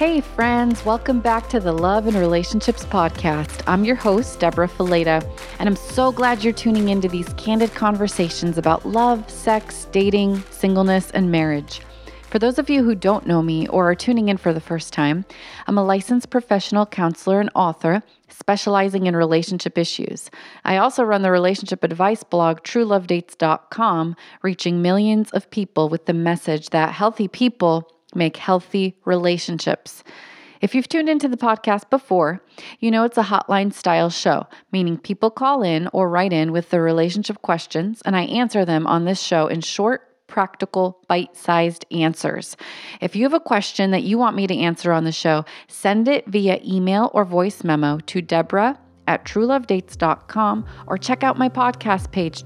Hey friends, welcome back to the Love and Relationships Podcast. I'm your host, Deborah Fileta, and I'm so glad you're tuning into these candid conversations about love, sex, dating, singleness, and marriage. For those of you who don't know me or are tuning in for the first time, I'm a licensed professional counselor and author specializing in relationship issues. I also run the relationship advice blog, TrueLoveDates.com, reaching millions of people with the message that healthy people make healthy relationships. If you've tuned into the podcast before, you know it's a hotline style show, meaning people call in or write in with their relationship questions, and I answer them on this show in short, practical, bite-sized answers. If you have a question that you want me to answer on the show, send it via email or voice memo to Deborah@TrueLoveDates.com or check out my podcast page,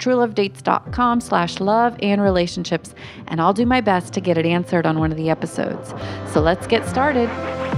TrueLoveDates.com/love-and-relationships, and I'll do my best to get it answered on one of the episodes. So let's get started.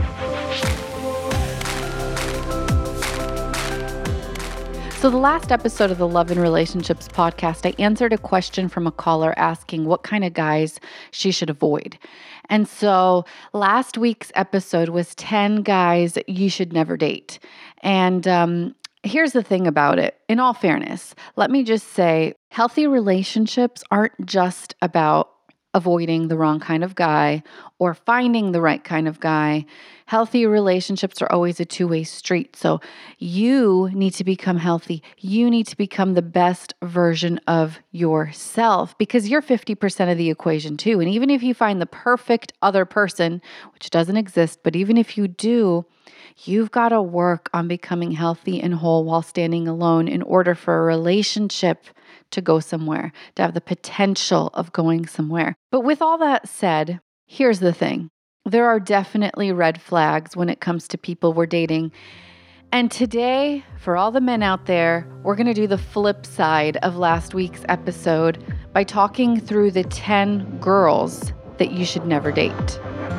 So the last episode of the Love and Relationships podcast, I answered a question from a caller asking what kind of guys she should avoid. And so last week's episode was 10 guys you should never date. And here's the thing about it. In all fairness, let me just say, healthy relationships aren't just about avoiding the wrong kind of guy or finding the right kind of guy. Healthy relationships are always a two-way street. So you need to become healthy. You need to become the best version of yourself because you're 50% of the equation too. And even if you find the perfect other person, which doesn't exist, but even if you do, you've got to work on becoming healthy and whole while standing alone in order for a relationship to go somewhere, to have the potential of going somewhere. But with all that said, here's the thing. There are definitely red flags when it comes to people we're dating. And today, for all the men out there, we're going to do the flip side of last week's episode by talking through the 10 girls that you should never date.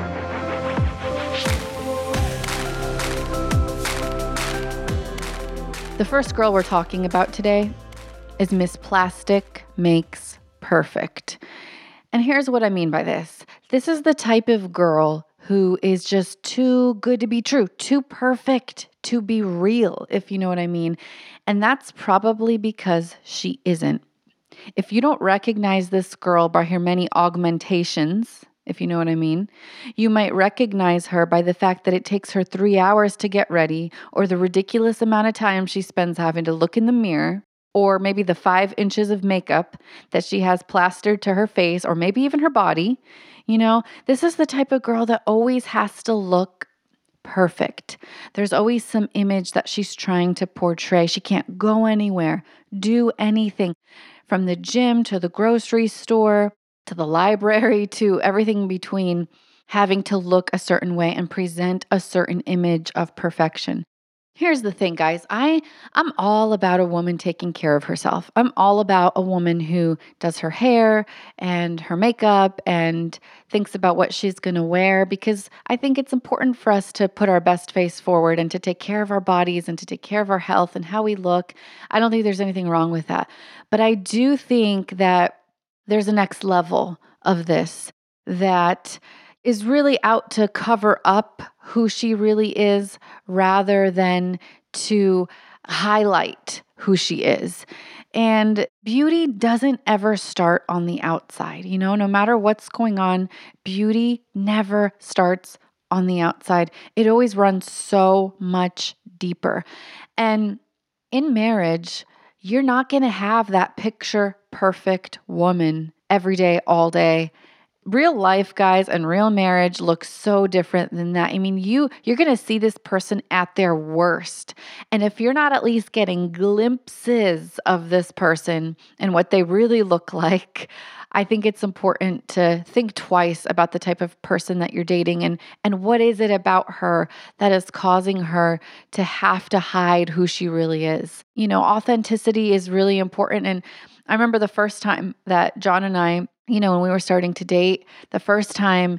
The first girl we're talking about today is Miss Plastic Makes Perfect. And here's what I mean by this. This is the type of girl who is just too good to be true, too perfect to be real, if you know what I mean. And that's probably because she isn't. If you don't recognize this girl by her many augmentations, if you know what I mean, you might recognize her by the fact that it takes her 3 hours to get ready, or the ridiculous amount of time she spends having to look in the mirror, or maybe the 5 inches of makeup that she has plastered to her face, or maybe even her body. You know, this is the type of girl that always has to look perfect. There's always some image that she's trying to portray. She can't go anywhere, do anything, from the gym to the grocery store, to the library, to everything in between, having to look a certain way and present a certain image of perfection. Here's the thing, guys. I'm all about a woman taking care of herself. I'm all about a woman who does her hair and her makeup and thinks about what she's going to wear, because I think it's important for us to put our best face forward and to take care of our bodies and to take care of our health and how we look. I don't think there's anything wrong with that. But I do think that there's a next level of this that is really out to cover up who she really is rather than to highlight who she is. And beauty doesn't ever start on the outside. You know, no matter what's going on, beauty never starts on the outside. It always runs so much deeper. And in marriage, you're not going to have that picture perfect woman every day, all day. Real life, guys, and real marriage looks so different than that. I mean, you're going to see this person at their worst. And if you're not at least getting glimpses of this person and what they really look like, I think it's important to think twice about the type of person that you're dating and what is it about her that is causing her to have to hide who she really is. You know, authenticity is really important. And I remember the first time that John and I, you know, when we were starting to date, the first time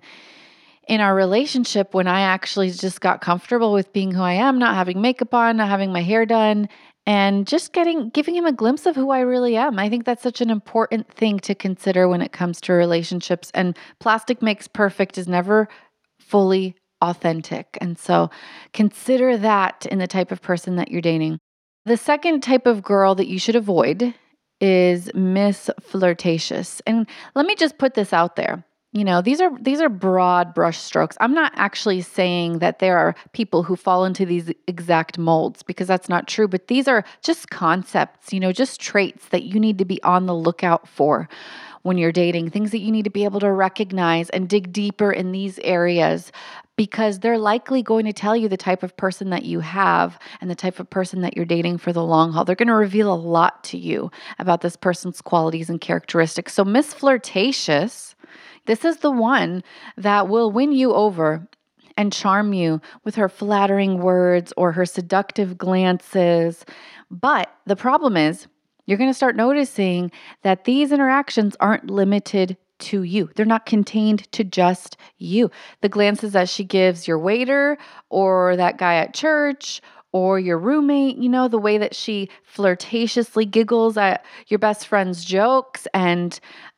in our relationship when I actually just got comfortable with being who I am, not having makeup on, not having my hair done, and just giving him a glimpse of who I really am. I think that's such an important thing to consider when it comes to relationships. And Plastic Makes Perfect is never fully authentic. And so consider that in the type of person that you're dating. The second type of girl that you should avoid is Miss Flirtatious. And let me just put this out there. These are broad brush strokes. I'm not actually saying that there are people who fall into these exact molds, because that's not true, but these are just concepts, just traits that you need to be on the lookout for when you're dating, things that you need to be able to recognize and dig deeper in these areas, because they're likely going to tell you the type of person that you have and the type of person that you're dating for the long haul. They're going to reveal a lot to you about this person's qualities and characteristics. So Miss Flirtatious, this is the one that will win you over and charm you with her flattering words or her seductive glances. But the problem is, you're going to start noticing that these interactions aren't limited to you. They're not contained to just you. The glances that she gives your waiter or that guy at church or your roommate, the way that she flirtatiously giggles at your best friend's jokes and,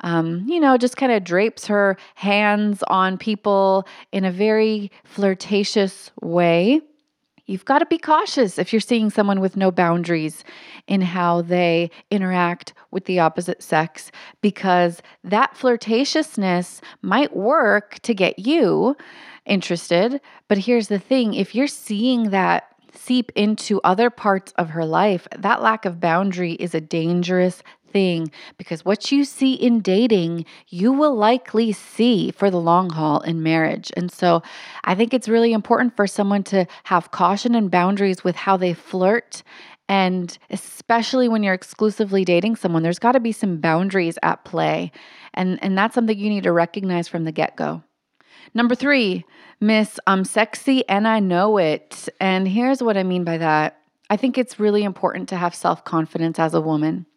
just kind of drapes her hands on people in a very flirtatious way. You've got to be cautious if you're seeing someone with no boundaries in how they interact with the opposite sex, because that flirtatiousness might work to get you interested. But here's the thing, if you're seeing that seep into other parts of her life, that lack of boundary is a dangerous thing, because what you see in dating, you will likely see for the long haul in marriage. And so I think it's really important for someone to have caution and boundaries with how they flirt. And especially when you're exclusively dating someone, there's got to be some boundaries at play. And that's something you need to recognize from the get-go. Number 3, Miss, I'm sexy and I know it. And here's what I mean by that. I think it's really important to have self-confidence as a woman.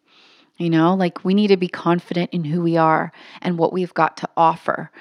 We need to be confident in who we are and what we've got to offer.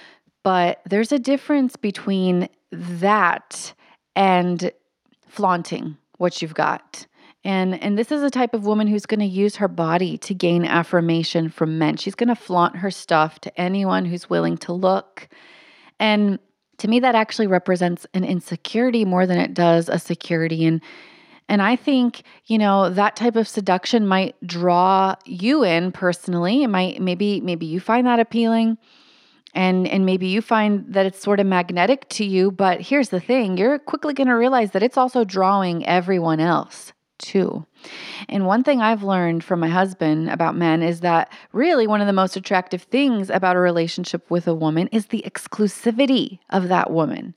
But there's a difference between that and flaunting what you've got. And this is a type of woman who's going to use her body to gain affirmation from men. She's going to flaunt her stuff to anyone who's willing to look. And to me, that actually represents an insecurity more than it does a security. And I think, that type of seduction might draw you in personally. It might, maybe you find that appealing and maybe you find that it's sort of magnetic to you. But here's the thing, you're quickly going to realize that it's also drawing everyone else too. And one thing I've learned from my husband about men is that really one of the most attractive things about a relationship with a woman is the exclusivity of that woman.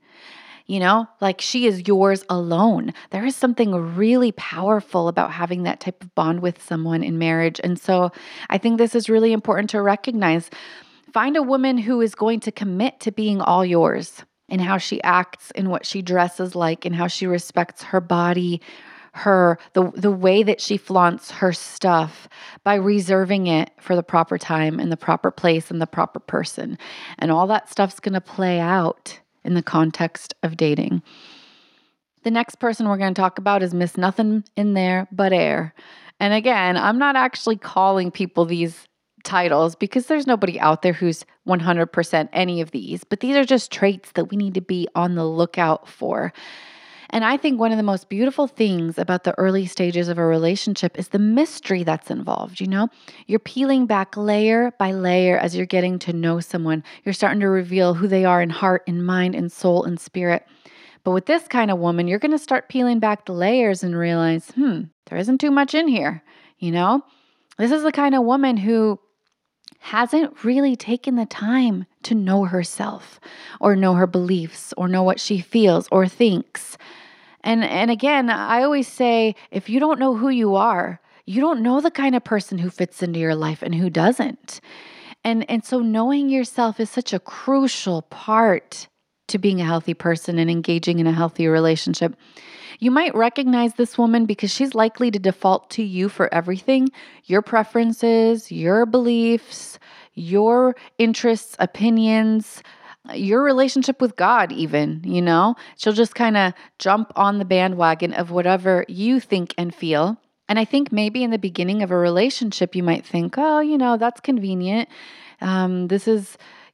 She is yours alone. There is something really powerful about having that type of bond with someone in marriage. And so I think this is really important to recognize. Find a woman who is going to commit to being all yours in how she acts, in what she dresses like, in how she respects her body, the way that she flaunts her stuff by reserving it for the proper time and the proper place and the proper person. And all that stuff's going to play out in the context of dating. The next person we're going to talk about is Miss Nothing in There But Air. And again, I'm not actually calling people these titles because there's nobody out there who's 100% any of these, but these are just traits that we need to be on the lookout for. And I think one of the most beautiful things about the early stages of a relationship is the mystery that's involved. You're peeling back layer by layer as you're getting to know someone. You're starting to reveal who they are in heart and mind and soul and spirit. But with this kind of woman, you're going to start peeling back the layers and realize, there isn't too much in here. This is the kind of woman who hasn't really taken the time to know herself or know her beliefs or know what she feels or thinks. And again, I always say, if you don't know who you are, you don't know the kind of person who fits into your life and who doesn't. And so knowing yourself is such a crucial part to being a healthy person and engaging in a healthy relationship. You might recognize this woman because she's likely to default to you for everything, your preferences, your beliefs, your interests, opinions, your relationship with God even, She'll just kind of jump on the bandwagon of whatever you think and feel. And I think maybe in the beginning of a relationship, you might think, oh, that's convenient. This is,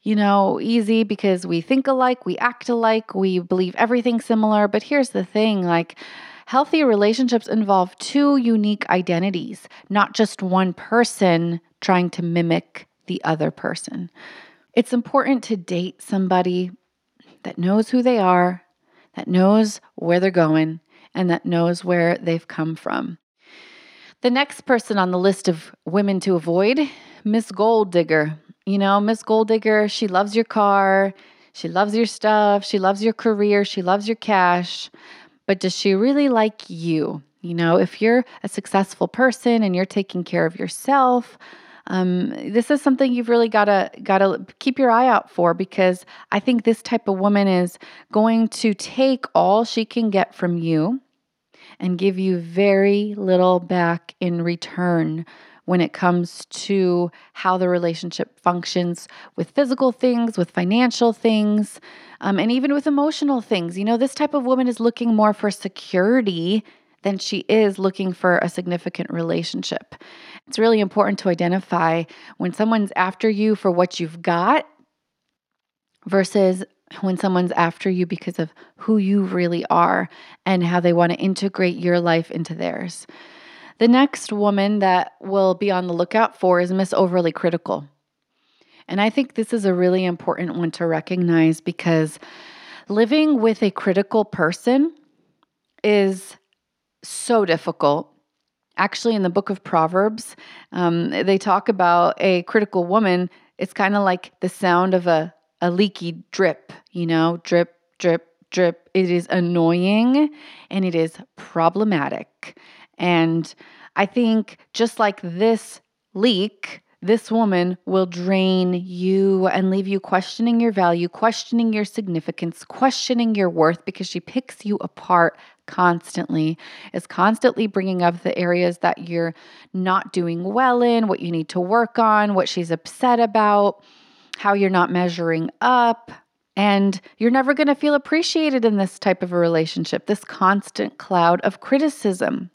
easy because we think alike, we act alike, we believe everything similar. But here's the thing, like healthy relationships involve two unique identities, not just one person trying to mimic the other person. It's important to date somebody that knows who they are, that knows where they're going, and that knows where they've come from. The next person on the list of women to avoid, Miss Gold Digger. Miss Gold Digger, she loves your car, she loves your stuff, she loves your career, she loves your cash, but does she really like you? If you're a successful person and you're taking care of yourself, this is something you've really gotta keep your eye out for, because I think this type of woman is going to take all she can get from you and give you very little back in return when it comes to how the relationship functions with physical things, with financial things, and even with emotional things. This type of woman is looking more for security than she is looking for a significant relationship. It's really important to identify when someone's after you for what you've got versus when someone's after you because of who you really are and how they want to integrate your life into theirs. The next woman that we'll be on the lookout for is Miss Overly Critical. And I think this is a really important one to recognize, because living with a critical person is so difficult. Actually, in the book of Proverbs, they talk about a critical woman. It's kind of like the sound of a leaky drip, drip, drip, drip. It is annoying and it is problematic. And I think just like this leak, this woman will drain you and leave you questioning your value, questioning your significance, questioning your worth, because she picks you apart constantly, is constantly bringing up the areas that you're not doing well in, what you need to work on, what she's upset about, how you're not measuring up. And you're never going to feel appreciated in this type of a relationship, this constant cloud of criticism,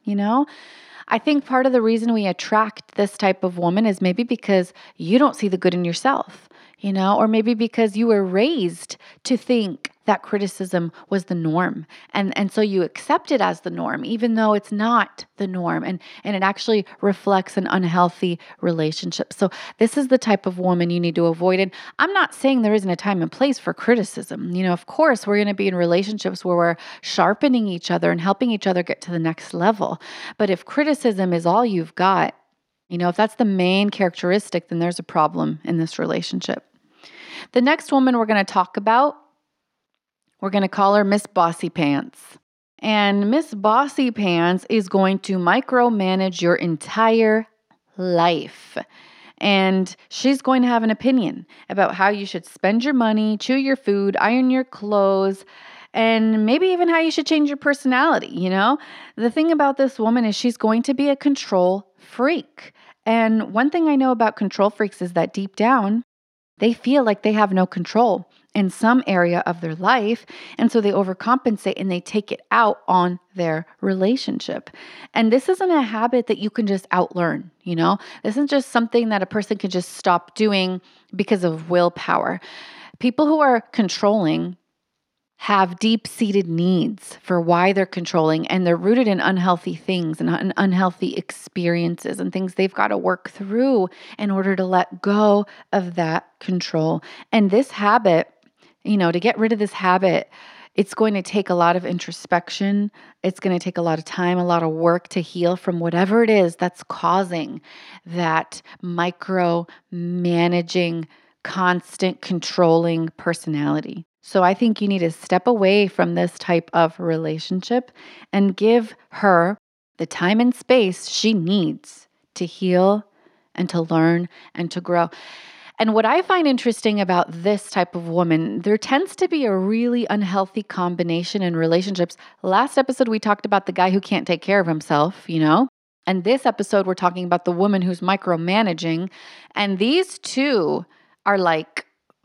I think part of the reason we attract this type of woman is maybe because you don't see the good in yourself, or maybe because you were raised to think that criticism was the norm. And so you accept it as the norm, even though it's not the norm. And it actually reflects an unhealthy relationship. So this is the type of woman you need to avoid. And I'm not saying there isn't a time and place for criticism. Of course, we're going to be in relationships where we're sharpening each other and helping each other get to the next level. But if criticism is all you've got, if that's the main characteristic, then there's a problem in this relationship. The next woman we're going to talk about, we're going to call her Miss Bossy Pants. And Miss Bossy Pants is going to micromanage your entire life. And she's going to have an opinion about how you should spend your money, chew your food, iron your clothes, and maybe even how you should change your personality, The thing about this woman is she's going to be a control freak. And one thing I know about control freaks is that deep down, they feel like they have no control in some area of their life. And so they overcompensate and they take it out on their relationship. And this isn't a habit that you can just outlearn, This isn't just something that a person can just stop doing because of willpower. People who are controlling have deep-seated needs for why they're controlling, and they're rooted in unhealthy things and unhealthy experiences and things they've got to work through in order to let go of that control. And this habit, to get rid of this habit, it's going to take a lot of introspection. It's going to take a lot of time, a lot of work to heal from whatever it is that's causing that micro-managing, constant controlling personality. So I think you need to step away from this type of relationship and give her the time and space she needs to heal and to learn and to grow. And what I find interesting about this type of woman, there tends to be a really unhealthy combination in relationships. Last episode, we talked about the guy who can't take care of himself, And this episode, we're talking about the woman who's micromanaging. And these two are like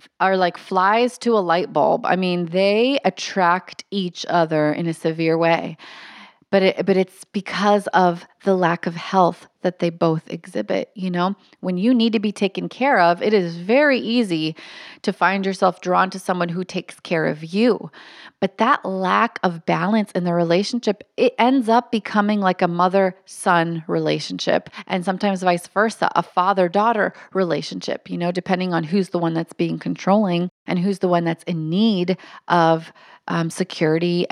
flies to a light bulb. I mean, they attract each other in a severe way. but it's because of the lack of health that they both exhibit. When you need to be taken care of, it is very easy to find yourself drawn to someone who takes care of you. But that lack of balance in the relationship, it ends up becoming like a mother-son relationship, and sometimes vice versa, a father-daughter relationship, depending on who's the one that's being controlling and who's the one that's in need of security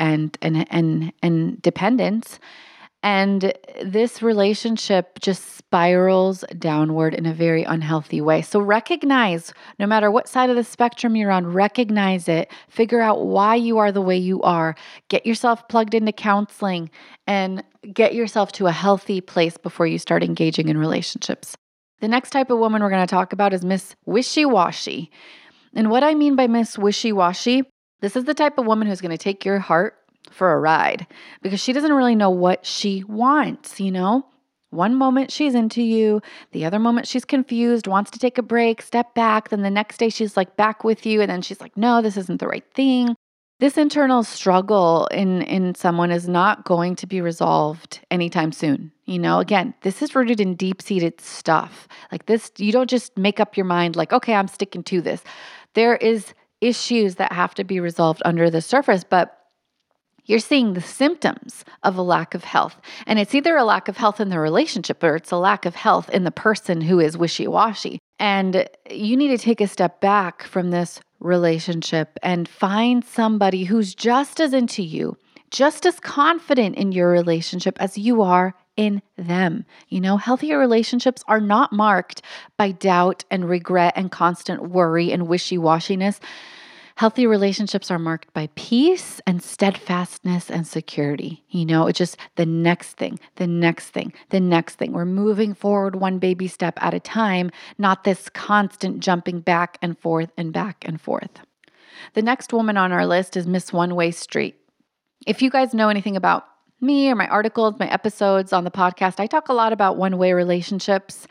and dependence. And this relationship just spirals downward in a very unhealthy way. So recognize, no matter what side of the spectrum you're on, recognize it. Figure out why you are the way you are. Get yourself plugged into counseling and get yourself to a healthy place before you start engaging in relationships. The next type of woman we're going to talk about is Miss Wishy-Washy. And what I mean by Miss Wishy-Washy, this is the type of woman who's going to take your heart for a ride because she doesn't really know what she wants, One moment she's into you, the other moment she's confused, wants to take a break, step back, then the next day she's like back with you, and then she's like, no, this isn't the right thing. This internal struggle in someone is not going to be resolved anytime soon. Again, this is rooted in deep-seated stuff. Like this, you don't just make up your mind like, okay, I'm sticking to this. There is issues that have to be resolved under the surface, but you're seeing the symptoms of a lack of health. And it's either a lack of health in the relationship or it's a lack of health in the person who is wishy-washy. And you need to take a step back from this relationship and find somebody who's just as into you, just as confident in your relationship as you are in them. Healthier relationships are not marked by doubt and regret and constant worry and wishy-washiness. Healthy relationships are marked by peace and steadfastness and security. It's just the next thing, the next thing, the next thing. We're moving forward one baby step at a time, not this constant jumping back and forth and back and forth. The next woman on our list is Miss One-Way Street. If you guys know anything about me or my articles, my episodes on the podcast, I talk a lot about one-way relationships.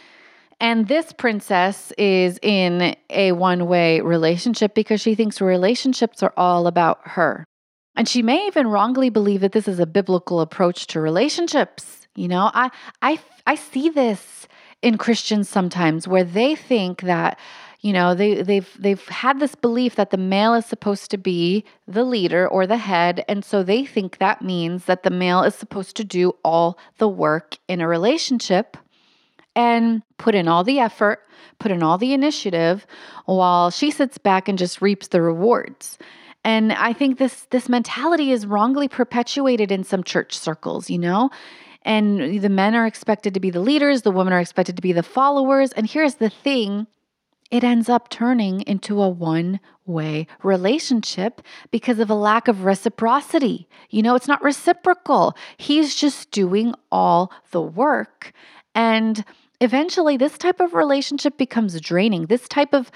And this princess is in a one-way relationship because she thinks relationships are all about her. And she may even wrongly believe that this is a biblical approach to relationships. I see this in Christians sometimes where they think that, they've had this belief that the male is supposed to be the leader or the head. And so they think that means that the male is supposed to do all the work in a relationship and put in all the effort, put in all the initiative, while she sits back and just reaps the rewards. And I think this mentality is wrongly perpetuated in some church circles, And the men are expected to be the leaders, the women are expected to be the followers. And here's the thing, it ends up turning into a one-way relationship because of a lack of reciprocity. It's not reciprocal. He's just doing all the work. And eventually, this type of relationship becomes draining. This type of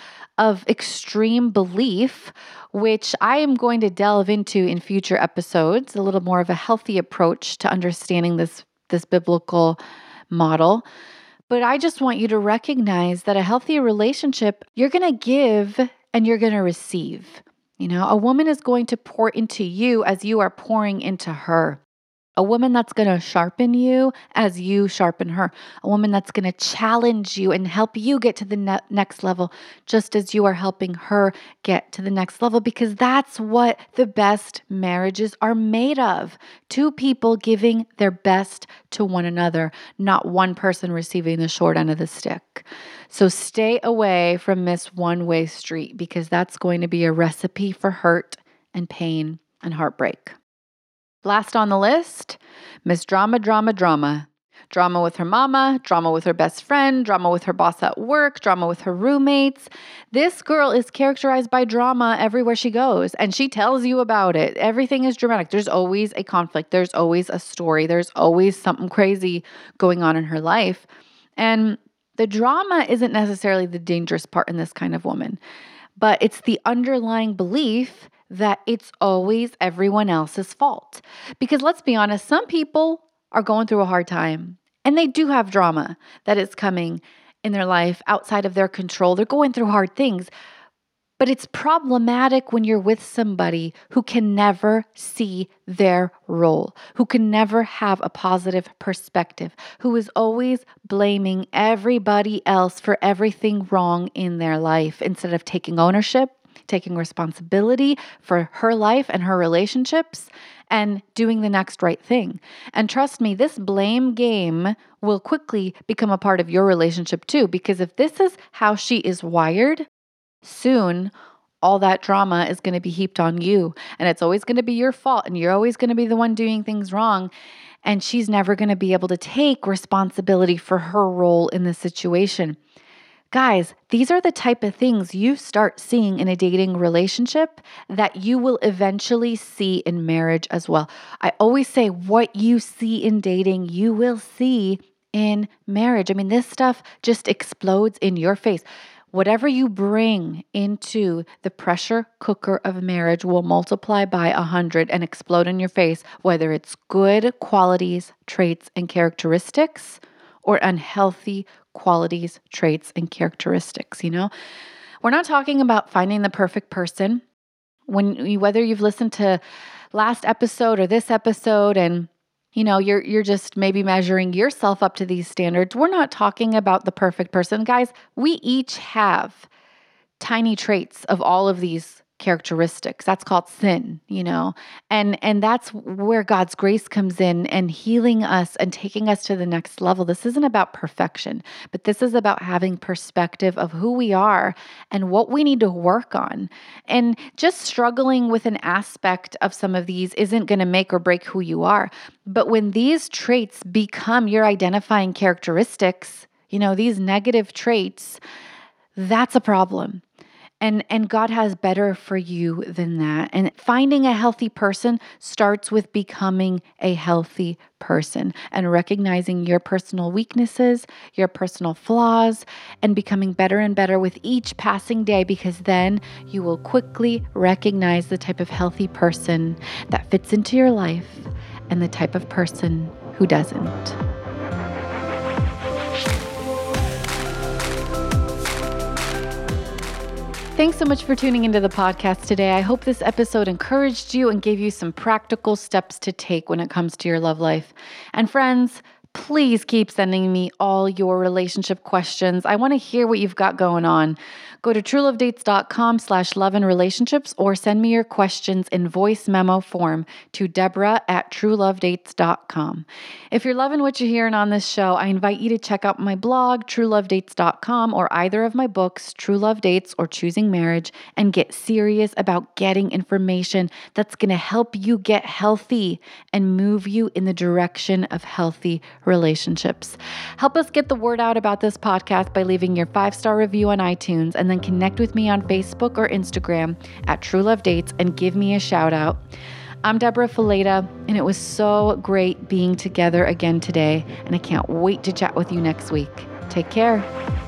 extreme belief, which I am going to delve into in future episodes, a little more of a healthy approach to understanding this biblical model. But I just want you to recognize that a healthy relationship, you're going to give and you're going to receive. A woman is going to pour into you as you are pouring into her. A woman that's going to sharpen you as you sharpen her. A woman that's going to challenge you and help you get to the next level, just as you are helping her get to the next level, because that's what the best marriages are made of. Two people giving their best to one another, not one person receiving the short end of the stick. So stay away from Miss One-Way Street because that's going to be a recipe for hurt and pain and heartbreak. Last on the list, Miss Drama, Drama, Drama. Drama with her mama, drama with her best friend, drama with her boss at work, drama with her roommates. This girl is characterized by drama everywhere she goes, and she tells you about it. Everything is dramatic. There's always a conflict. There's always a story. There's always something crazy going on in her life. And the drama isn't necessarily the dangerous part in this kind of woman, but it's the underlying belief that it's always everyone else's fault. Because let's be honest, some people are going through a hard time and they do have drama that is coming in their life outside of their control. They're going through hard things. But it's problematic when you're with somebody who can never see their role, who can never have a positive perspective, who is always blaming everybody else for everything wrong in their life instead of taking ownership, taking responsibility for her life and her relationships, and doing the next right thing. And trust me, this blame game will quickly become a part of your relationship too, because if this is how she is wired, soon all that drama is going to be heaped on you, and it's always going to be your fault, and you're always going to be the one doing things wrong, and she's never going to be able to take responsibility for her role in the situation. Guys, these are the type of things you start seeing in a dating relationship that you will eventually see in marriage as well. I always say what you see in dating, you will see in marriage. I mean, this stuff just explodes in your face. Whatever you bring into the pressure cooker of marriage will multiply by 100 and explode in your face, whether it's good qualities, traits, and characteristics, or unhealthy qualities, traits, and characteristics. We're not talking about finding the perfect person. Whether you've listened to last episode or this episode and you're just maybe measuring yourself up to these standards. We're not talking about the perfect person. Guys, we each have tiny traits of all of these characteristics. That's called sin, and that's where God's grace comes in and healing us and taking us to the next level. This isn't about perfection, but this is about having perspective of who we are and what we need to work on. And just struggling with an aspect of some of these isn't going to make or break who you are. But when these traits become your identifying characteristics, these negative traits, that's a problem. And God has better for you than that. And finding a healthy person starts with becoming a healthy person and recognizing your personal weaknesses, your personal flaws, and becoming better and better with each passing day, because then you will quickly recognize the type of healthy person that fits into your life and the type of person who doesn't. Thanks so much for tuning into the podcast today. I hope this episode encouraged you and gave you some practical steps to take when it comes to your love life. And friends, please keep sending me all your relationship questions. I want to hear what you've got going on. Go to truelovedates.com/loveandrelationships or send me your questions in voice memo form to Deborah@truelovedates.com. If you're loving what you're hearing on this show, I invite you to check out my blog, truelovedates.com, or either of my books, True Love Dates or Choosing Marriage, and get serious about getting information that's going to help you get healthy and move you in the direction of healthy relationships. Help us get the word out about this podcast by leaving your 5-star review on iTunes, and then connect with me on Facebook or Instagram at True Love Dates and give me a shout out. I'm Deborah Fileta, and it was so great being together again today, and I can't wait to chat with you next week. Take care.